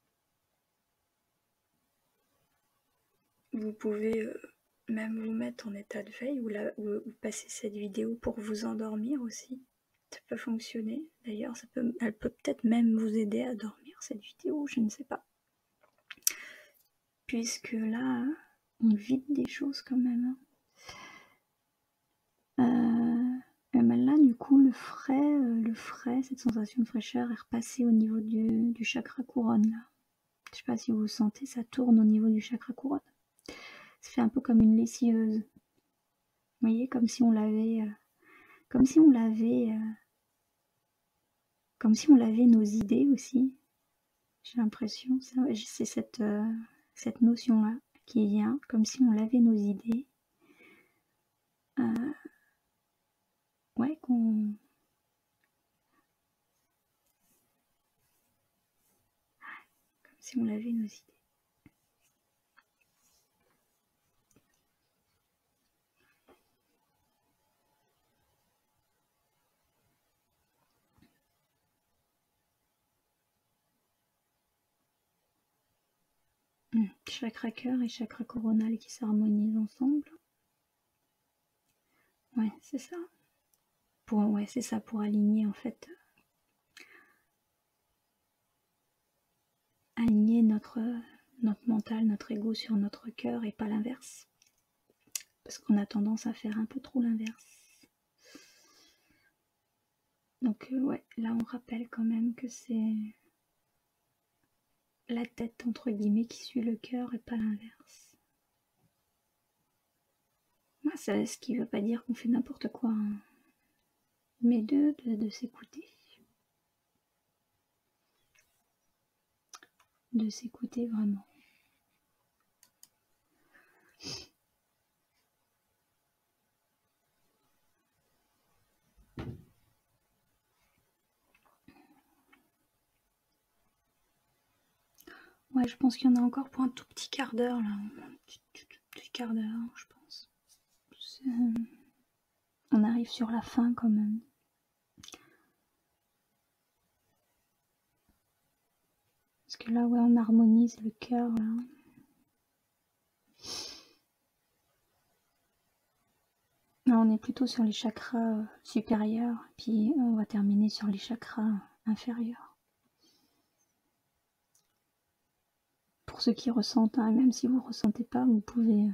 Vous pouvez euh, même vous mettre en état de veille ou, la, ou, ou passer cette vidéo pour vous endormir aussi. Ça peut fonctionner. D'ailleurs, ça peut, elle peut peut-être même vous aider à dormir, cette vidéo, je ne sais pas. Puisque là, on vide des choses quand même. Euh, et ben là, du coup, le frais, le frais, cette sensation de fraîcheur est repassée au niveau du, du chakra couronne. Là. Je sais pas si vous sentez, ça tourne au niveau du chakra couronne. Ça fait un peu comme une lessiveuse. Vous voyez, comme si on l'avait... Euh, comme si on l'avait... Euh, comme si on lavait nos idées aussi. J'ai l'impression, c'est cette, euh, cette notion-là qui vient, comme si on lavait nos idées. Euh, ouais, qu'on... Comme si on lavait nos idées. Mmh. Chakra cœur et chakra coronal qui s'harmonisent ensemble. Ouais, c'est ça. Pour, ouais, c'est ça, pour aligner en fait. Aligner notre, notre mental, notre ego sur notre cœur et pas l'inverse. Parce qu'on a tendance à faire un peu trop l'inverse. Donc euh, ouais, là on rappelle quand même que c'est la tête entre guillemets qui suit le cœur et pas l'inverse. Ah, ça, ce qui veut pas dire qu'on fait n'importe quoi, hein. Mais de, de, de s'écouter. De s'écouter vraiment. Ouais, je pense qu'il y en a encore pour un tout petit quart d'heure là. Un petit, tout, tout petit quart d'heure, je pense. Euh, on arrive sur la fin quand même. Parce que là, ouais, on harmonise le cœur là. Là, on est plutôt sur les chakras supérieurs, puis on va terminer sur les chakras inférieurs. Pour ceux qui ressentent, hein, même si vous ne ressentez pas, vous pouvez,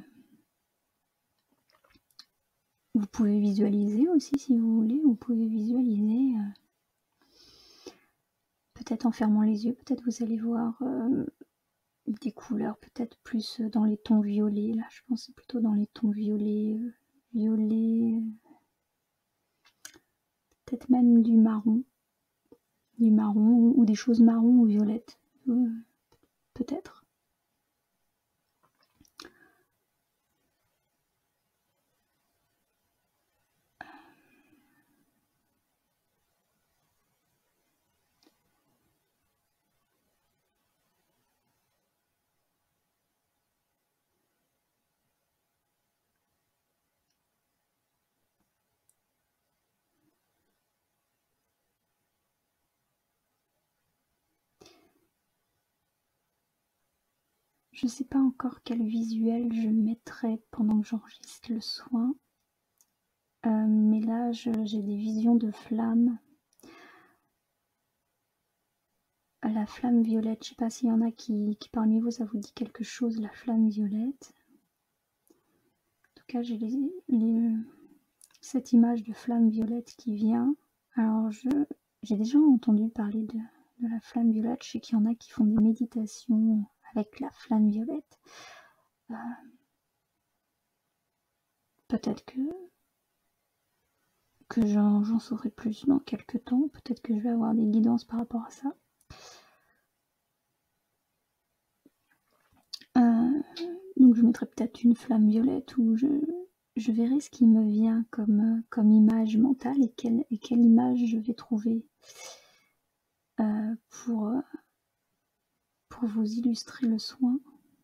vous pouvez visualiser aussi si vous voulez. Vous pouvez visualiser, euh, peut-être en fermant les yeux, peut-être vous allez voir euh, des couleurs, peut-être plus dans les tons violets. Là, je pense plutôt dans les tons violets, euh, violets, peut-être même du marron, du marron ou, ou des choses marron ou violettes, euh, peut-être. Je ne sais pas encore quel visuel je mettrai pendant que j'enregistre le soin, euh, mais là j'ai des visions de flammes. La flamme violette, je ne sais pas s'il y en a qui, qui parmi vous ça vous dit quelque chose, la flamme violette. En tout cas, j'ai les, les, cette image de flamme violette qui vient. Alors j'ai déjà entendu parler de, de la flamme violette, je sais qu'il y en a qui font des méditations avec la flamme violette. Euh, Peut-être que, que j'en saurai plus dans quelques temps, peut-être que je vais avoir des guidances par rapport à ça. Euh, donc je mettrai peut-être une flamme violette où je, je verrai ce qui me vient comme, comme image mentale et quelle, et quelle image je vais trouver euh, pour, pour vous illustrer le soin,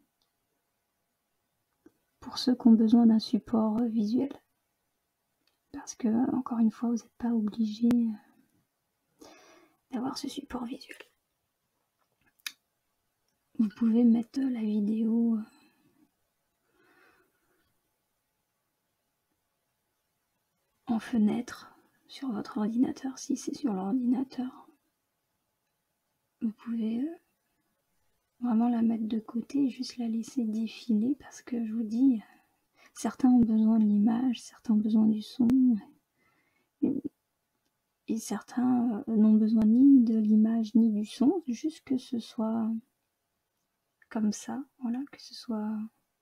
pour ceux qui ont besoin d'un support visuel. Parce que, encore une fois, vous n'êtes pas obligé d'avoir ce support visuel. Vous pouvez mettre la vidéo en fenêtre sur votre ordinateur, si c'est sur l'ordinateur. Vous pouvez vraiment la mettre de côté et juste la laisser défiler parce que je vous dis, certains ont besoin de l'image, certains ont besoin du son et, et certains n'ont besoin ni de l'image ni du son, juste que ce soit comme ça, voilà, que ce soit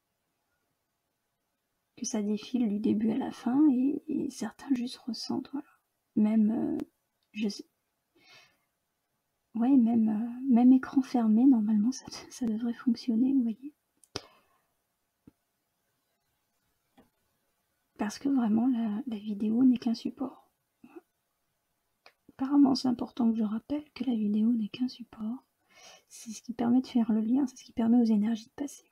que ça défile du début à la fin et, et certains juste ressentent, voilà. Même, euh, je sais, ouais, même, euh, même écran fermé, normalement ça, ça devrait fonctionner, vous voyez. Parce que vraiment la, la vidéo n'est qu'un support. Apparemment c'est important que je rappelle que la vidéo n'est qu'un support. C'est ce qui permet de faire le lien, c'est ce qui permet aux énergies de passer.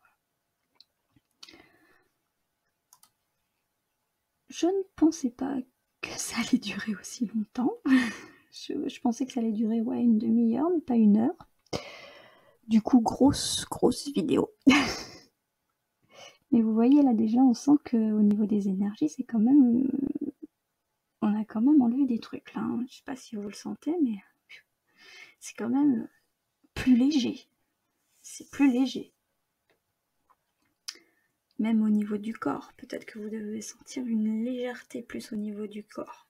Je ne pensais pas que ça allait durer aussi longtemps. je, je pensais que ça allait durer ouais, une demi-heure, mais pas une heure. Du coup, grosse, grosse vidéo. Mais vous voyez là déjà, on sent qu'au niveau des énergies, c'est quand même... On a quand même enlevé des trucs là. Hein. Je sais pas si vous le sentez, mais c'est quand même plus léger. C'est plus léger. Même au niveau du corps. Peut-être que vous devez sentir une légèreté plus au niveau du corps.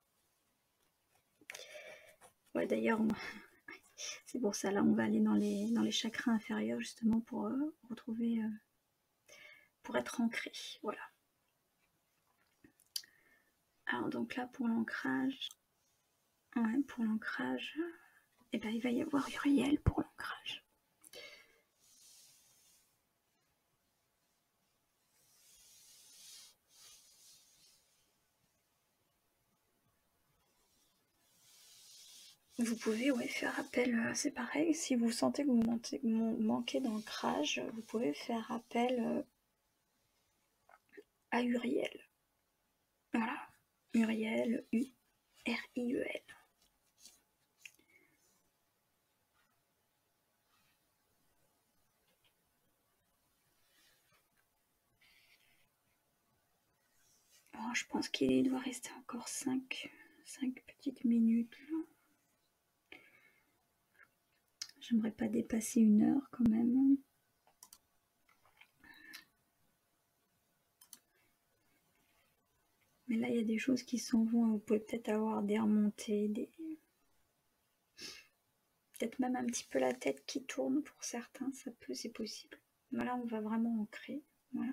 Ouais, d'ailleurs, on... c'est pour ça là, on va aller dans les, dans les chakras inférieurs justement pour euh, retrouver... Euh, pour être ancré. Voilà. Alors donc là, pour l'ancrage... Ouais, pour l'ancrage... Et eh ben, il va y avoir Uriel pour l'ancrage. Vous pouvez ouais, faire appel, euh, c'est pareil, si vous sentez que vous manquez, manquez d'ancrage, vous pouvez faire appel euh, à Uriel. Voilà, Uriel, U R I E L. Oh, je pense qu'il doit rester encore cinq petites minutes. J'aimerais pas dépasser une heure quand même. Mais là, il y a des choses qui s'en vont. Vous pouvez peut-être avoir des remontées, des... peut-être même un petit peu la tête qui tourne pour certains. Ça peut, c'est possible. Mais là, on va vraiment ancrer. Voilà.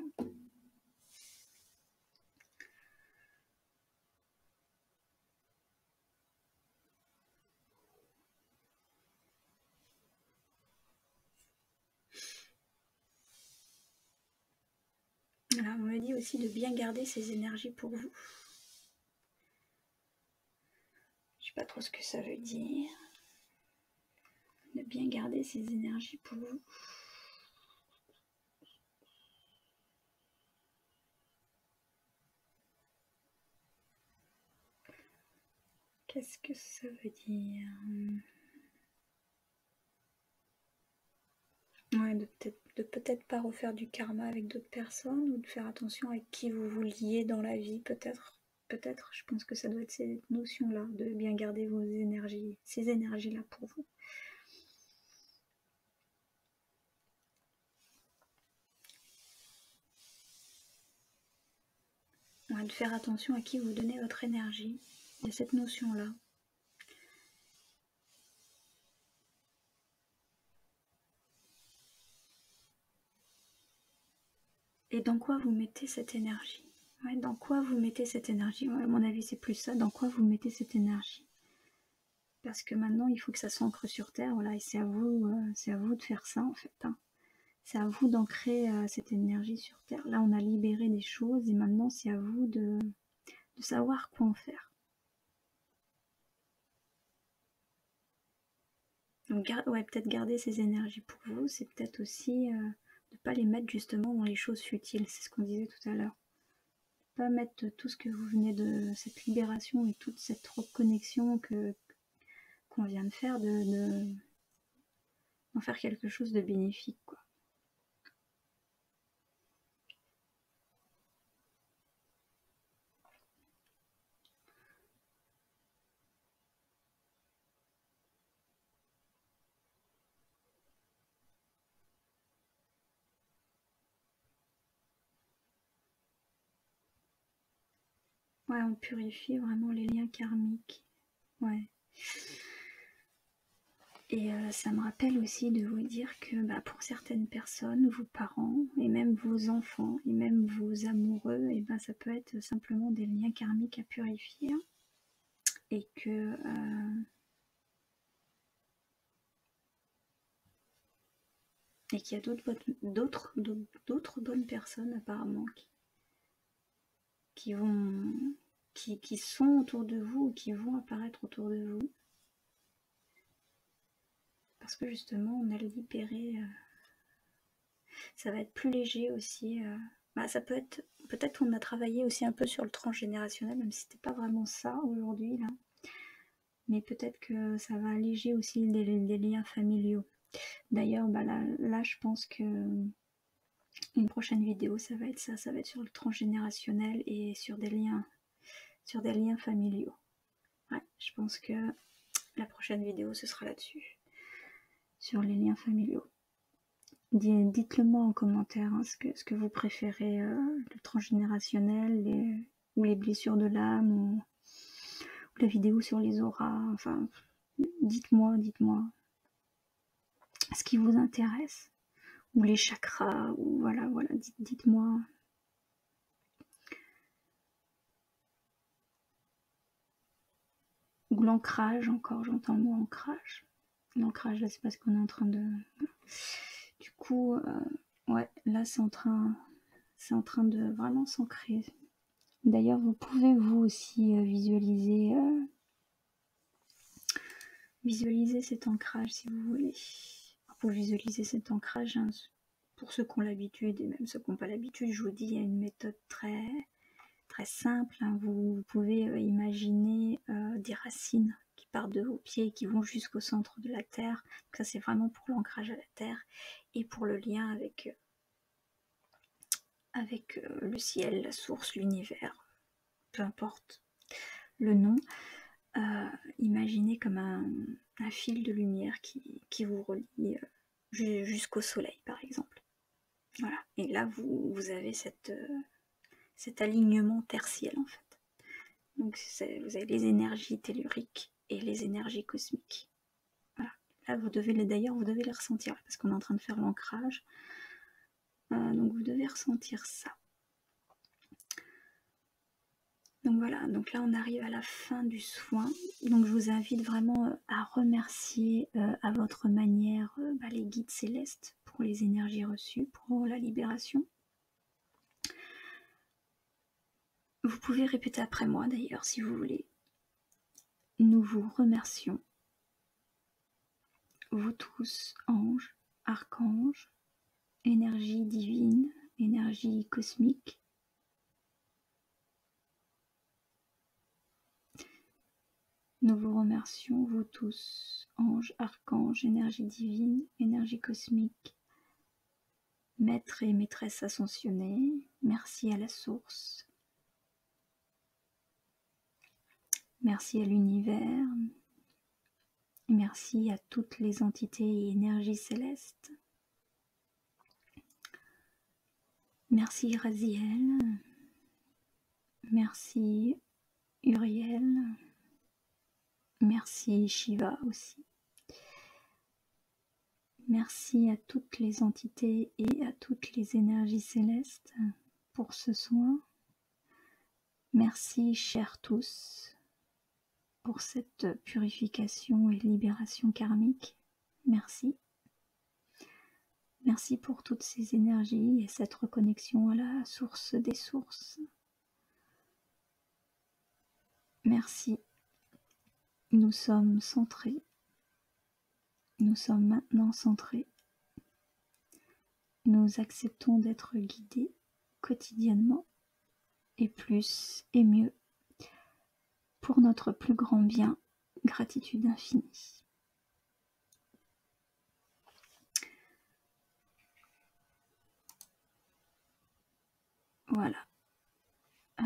Voilà, on me dit aussi de bien garder ses énergies pour vous. Je sais pas trop ce que ça veut dire. De bien garder ses énergies pour vous. Qu'est-ce que ça veut dire? Ouais, de peut-être de peut-être pas refaire du karma avec d'autres personnes ou de faire attention avec qui vous vous liez dans la vie, peut-être. Peut-être, je pense que ça doit être cette notion-là, de bien garder vos énergies, ces énergies-là pour vous. Ouais, de faire attention à qui vous donnez votre énergie. Il y a cette notion-là. Et dans quoi vous mettez cette énergie? Ouais, dans quoi vous mettez cette énergie? Ouais, à mon avis, c'est plus ça. Dans quoi vous mettez cette énergie? Parce que maintenant, il faut que ça s'ancre sur Terre. Voilà, et c'est à vous, euh, c'est à vous de faire ça, en fait. Hein. C'est à vous d'ancrer euh, cette énergie sur Terre. Là, on a libéré des choses et maintenant, c'est à vous de, de savoir quoi en faire. Donc, ouais, peut-être garder ces énergies pour vous, c'est peut-être aussi euh, de ne pas les mettre justement dans les choses futiles. C'est ce qu'on disait tout à l'heure. Pas mettre tout ce que vous venez de cette libération et toute cette reconnexion que qu'on vient de faire, de, de d'en faire quelque chose de bénéfique, quoi. Ouais, on purifie vraiment les liens karmiques. Ouais. Et euh, ça me rappelle aussi de vous dire que bah, pour certaines personnes, vos parents, et même vos enfants, et même vos amoureux, et ben ça peut être simplement des liens karmiques à purifier. Et que... Euh, et qu'il y a d'autres d'autres d'autres bonnes personnes apparemment qui, qui vont... Qui, qui sont autour de vous ou qui vont apparaître autour de vous. Parce que justement, on a libéré... Euh, ça va être plus léger aussi. Euh, bah, ça peut être... Peut-être qu'on a travaillé aussi un peu sur le transgénérationnel, même si c'était pas vraiment ça aujourd'hui, là. Mais peut-être que ça va alléger aussi des, des liens familiaux. D'ailleurs, bah là, là, je pense que une prochaine vidéo, ça va être ça, ça va être sur le transgénérationnel et sur des liens, sur des liens familiaux. Ouais, je pense que la prochaine vidéo, ce sera là-dessus, sur les liens familiaux. Dites-le moi en commentaire, hein, ce, que, ce que vous préférez, euh, le transgénérationnel les, ou les blessures de l'âme, ou, ou la vidéo sur les auras. Enfin, dites-moi, dites-moi ce qui vous intéresse, ou les chakras, ou voilà, voilà, dites, dites-moi. Ou l'ancrage, encore, j'entends le mot ancrage. L'ancrage, là, c'est parce qu'on est en train de... Du coup, euh, ouais, là, c'est en train, c'est en train de vraiment s'ancrer. D'ailleurs, vous pouvez, vous aussi, euh, visualiser, euh, visualiser cet ancrage, si vous voulez. Pour visualiser cet ancrage, hein, pour ceux qui ont l'habitude, et même ceux qui n'ont pas l'habitude, je vous dis, il y a une méthode très, très simple. Hein. Vous, vous pouvez euh, imaginer euh, des racines qui partent de vos pieds et qui vont jusqu'au centre de la terre. Donc ça, c'est vraiment pour l'ancrage à la terre et pour le lien avec, avec euh, le ciel, la source, l'univers, peu importe le nom. Euh, imaginez comme un, un fil de lumière qui, qui vous relie euh, jusqu'au soleil, par exemple. Voilà. Et là, vous, vous avez cette, euh, cet alignement tertiel, en fait. Donc, vous avez les énergies telluriques et les énergies cosmiques. Voilà. Là, vous devez, d'ailleurs, vous devez les ressentir, parce qu'on est en train de faire l'ancrage. Euh, donc, vous devez ressentir ça. Donc voilà, donc là on arrive à la fin du soin. Donc je vous invite vraiment à remercier euh, à votre manière euh, bah, les guides célestes pour les énergies reçues, pour la libération. Vous pouvez répéter après moi d'ailleurs si vous voulez. Nous vous remercions, vous tous, anges, archanges, énergie divine, énergie cosmique. Nous vous remercions, vous tous, anges, archanges, énergie divine, énergie cosmique, maîtres et maîtresses ascensionnés, merci à la source, merci à l'univers, merci à toutes les entités et énergies célestes. Merci Raziel, merci Uriel, merci Shiva aussi. Merci à toutes les entités et à toutes les énergies célestes pour ce soin. Merci chers tous pour cette purification et libération karmique. Merci. Merci pour toutes ces énergies et cette reconnexion à la source des sources. Merci. Nous sommes centrés. Nous sommes maintenant centrés. Nous acceptons d'être guidés quotidiennement et plus et mieux pour notre plus grand bien. Gratitude infinie. Voilà. Euh,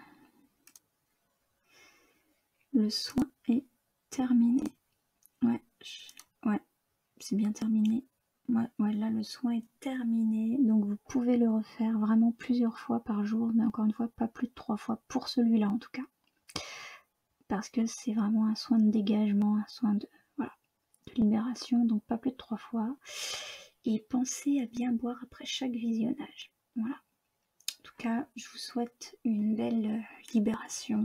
le soin est terminé. Ouais, je, ouais, c'est bien terminé. Ouais, ouais, là le soin est terminé. Donc vous pouvez le refaire vraiment plusieurs fois par jour, mais encore une fois, pas plus de trois fois pour celui-là en tout cas. Parce que c'est vraiment un soin de dégagement, un soin de, voilà, de libération, donc pas plus de trois fois. Et pensez à bien boire après chaque visionnage. Voilà. En tout cas, je vous souhaite une belle libération,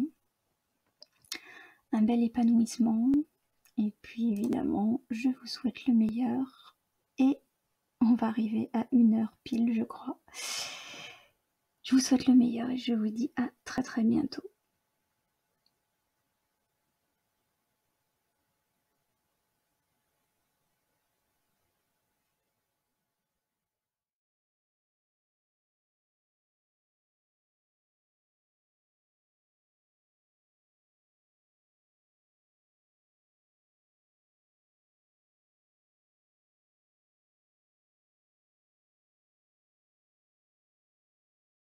un bel épanouissement, et puis évidemment, je vous souhaite le meilleur, et on va arriver à une heure pile, je crois. Je vous souhaite le meilleur et je vous dis à très très bientôt.